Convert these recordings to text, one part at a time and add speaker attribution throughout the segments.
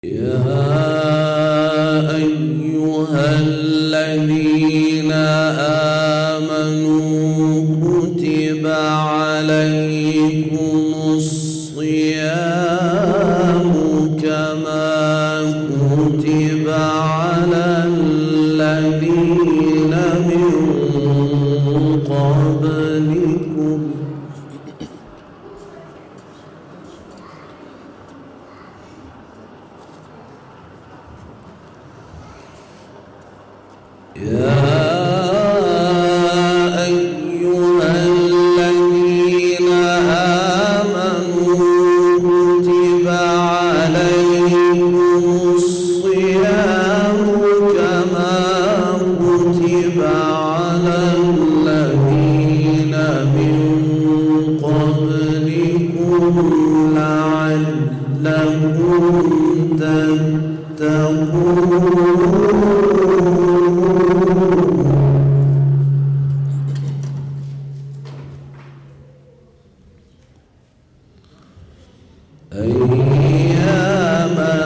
Speaker 1: يا أيها الذين آمنوا كتب عليكم الصيام كما كتب على الذين من قبلكم أياما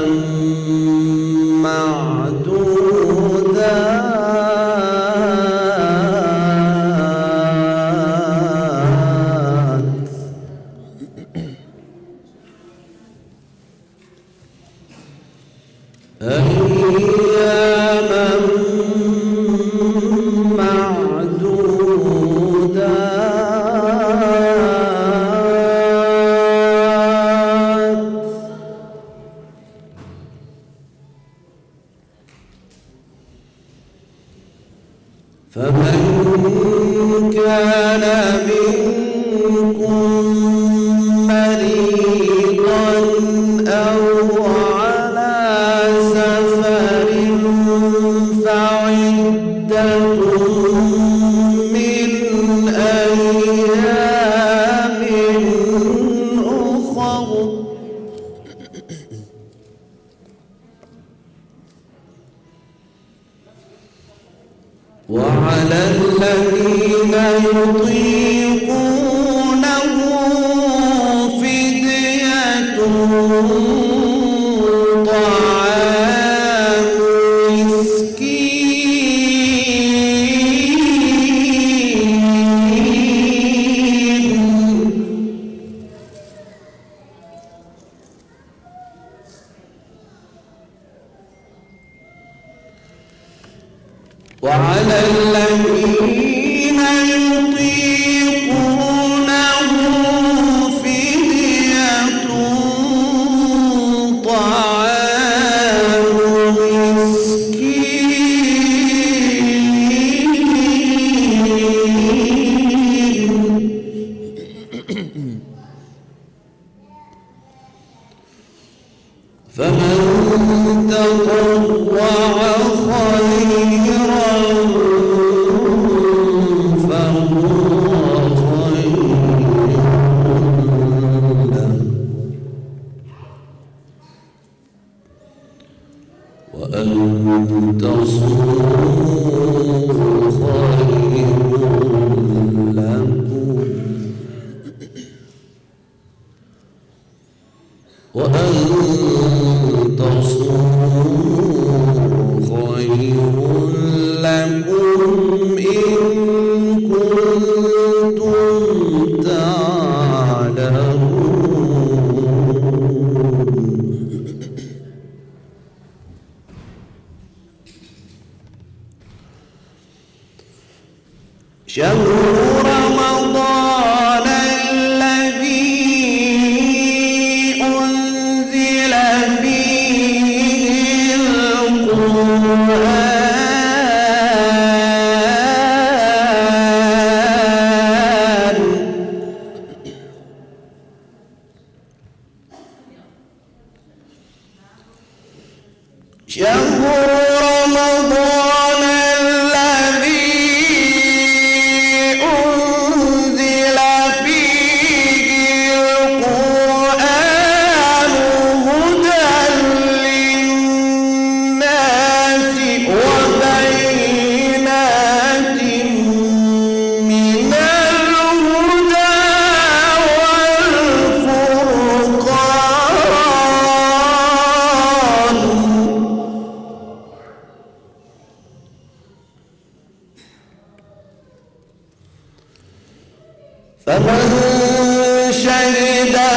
Speaker 1: معدودات فمن كان منكم مريضا أو على سفر فعدة من أيام أخر وعلى الذين يطيقونه فدية طعام مسكين وعلى الذين يطيقونه فدية طعام مسكين فمن تطوع خيرا وأن تصوموا خير لكم وأن تصوموا خير لكم إن كنتم تعلمون شهر رمضان الذي أنزل فيه القرآن شهر رمضان الذي أنزل فيه القرآن هدى للناس وبينات من الهدى والفرقان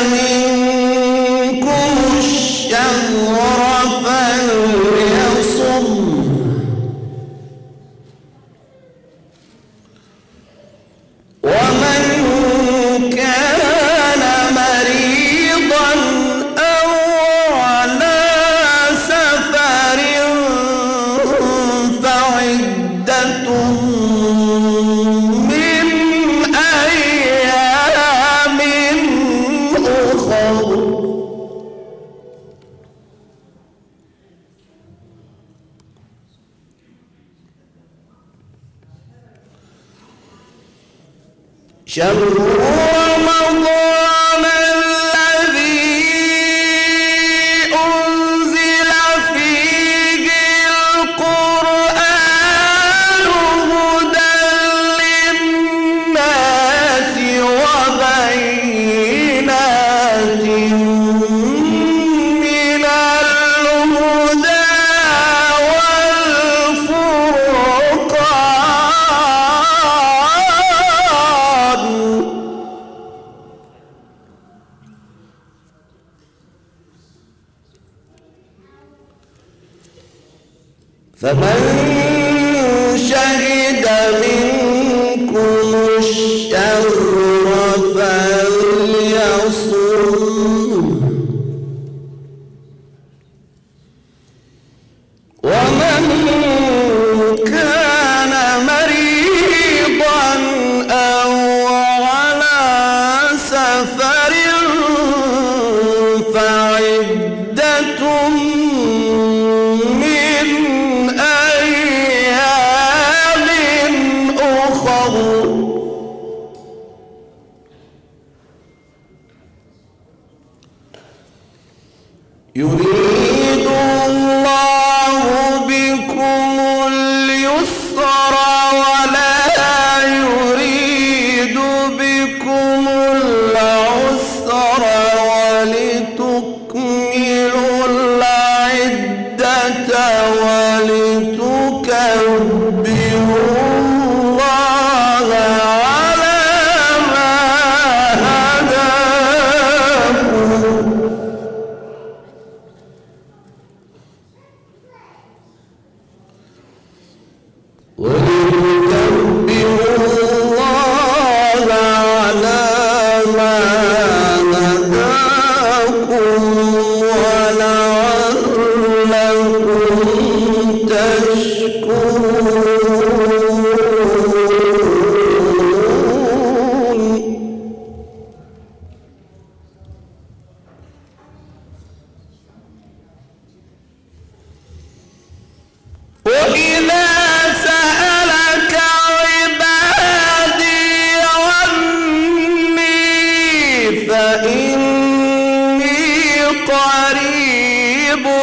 Speaker 1: منكم الشهر فليصم ومن كان مريضا أو على سفر فعدة من أيام أخر شهر رمضان الذي أنزل فيه القرآن هدى للناس وبينات من الهدى والفرقان فمن شهد منكم الشهر فليصم ومن كان مريضا أو على سفر فعدة من أيام أخر يريد الله بكم اليسر ولا يريد بكم العسر ولتكملوا العدة ولتكبروا الله على ما هداكم ولتكبروا الله على ما هداكم ولعلكم تشكرون وإذا سألك عبادي عني فإني قريب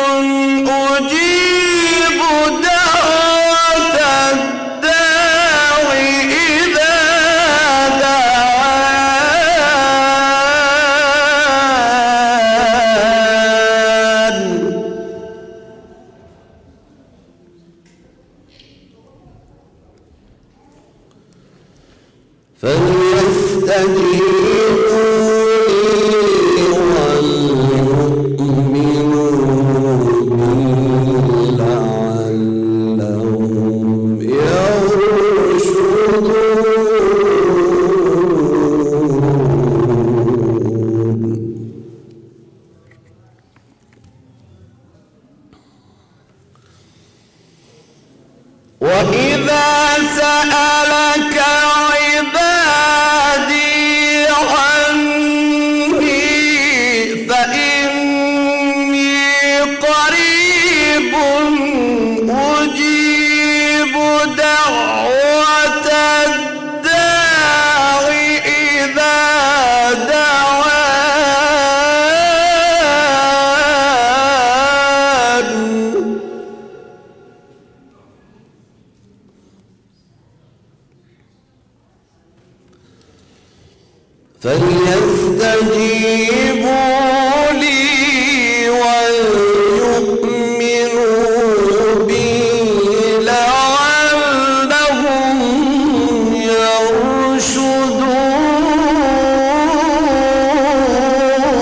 Speaker 1: أجيب دعوة الداع إذا دعان فليستجيبوا لي وليؤمنوا بي لعلهم يرشدون وإذا سألك عبادي عني فإني قريب أجيب دعوة الداع إذا دعان فليستجيبوا لي وليؤمنوا بي لعلهم يرشدون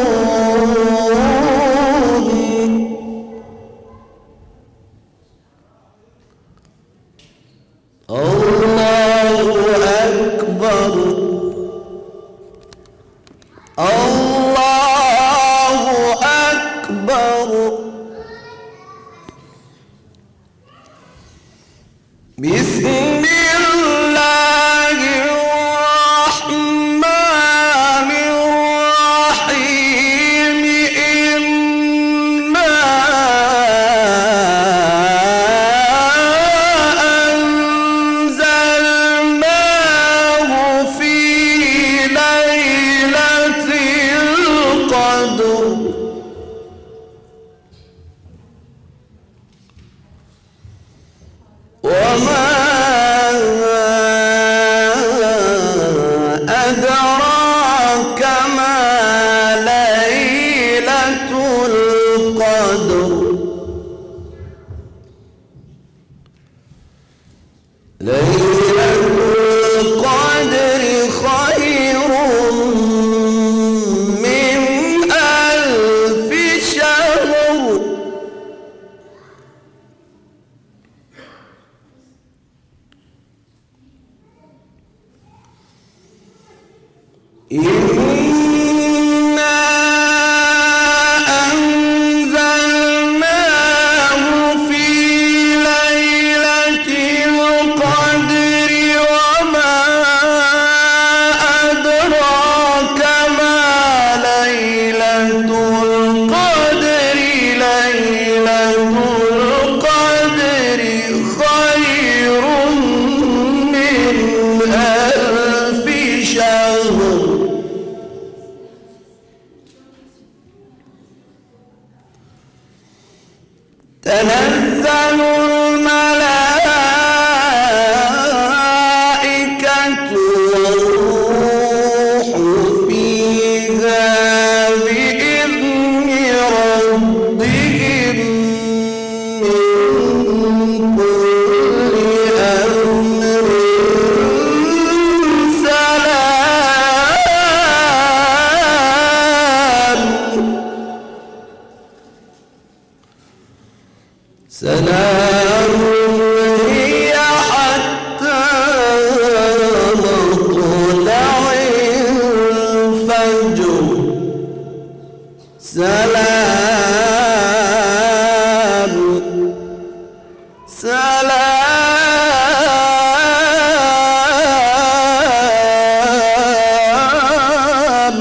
Speaker 1: بسم الله الرحمن الرحيم إنا أنزلناه في ليلة القدر وما أدراك ما ليلة القدر ليلة القدر خير من 1000 شهر إنا أنزلناه في ليلة القدر وما أدراك ما ليلة القدر ليلة القدر خير من 1000 شهر تنزل الملائكة والروح فيها بإذن ربهم من كل أمر سلام هي حتى مطلع الفجر سلام سلام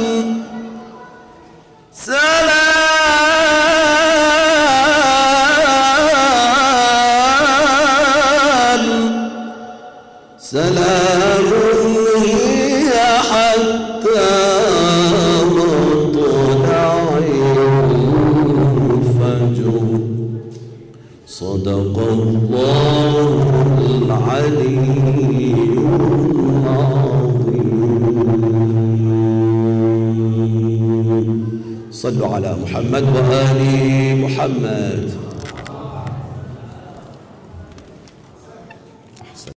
Speaker 1: سلام هي حتى مطلع الفجر صدق الله العلي العظيم. صلوا على محمد وآل محمد.